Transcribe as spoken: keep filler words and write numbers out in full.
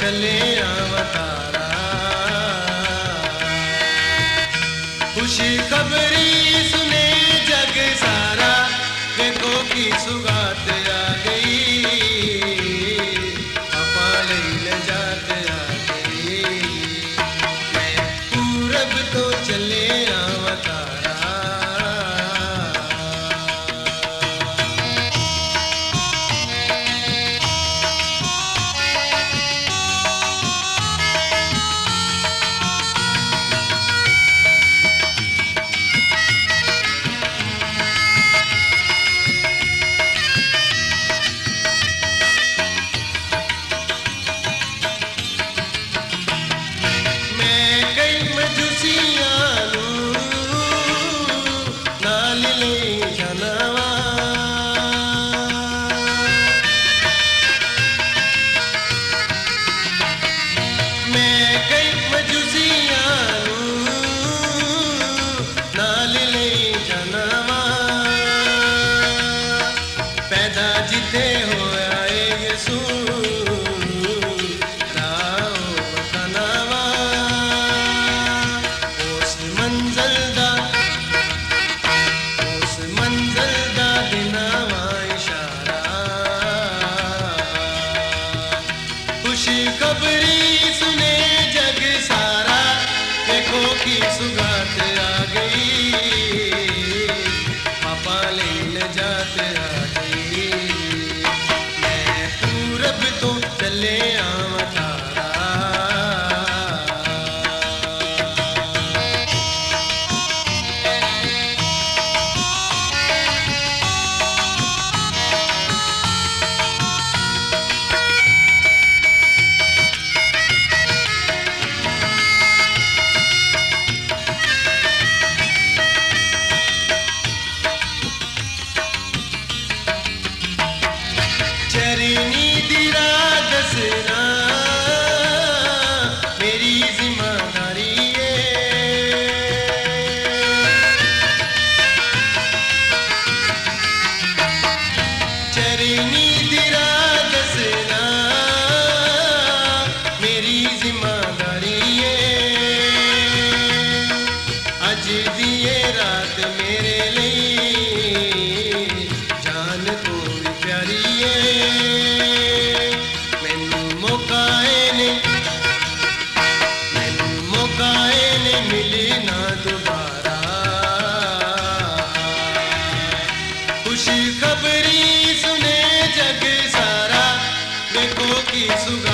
चले अवतारा। खुशी खबरी सुने जग सारा, देखो की सुगात आ गई, पापा ले जात आ गई। मैं पूरब तो चले अवतारा। पैदा जिते होया यसू, राओ बतनावा। उस मंजिल दा उस मंजिल दा दिनावा इशारा। खुशी खबरी सुने जग सारा, देखो की सुगात आ गई, पापा ले जाते आ गई। मैं पूरब तो चले अवतारा। चरनी दिरा दसना मेरी जिम्मेदारी है। चरनी दिरा दसना मेरी जिम्मेदारी है। अज दिए रात मेरे लिए जान को भी प्यारी है। मैनू मौकाए ने मैनू मौकाए ने मिली ना दोबारा। खुशी खबरी सुने जग सारा, देखो की सुगा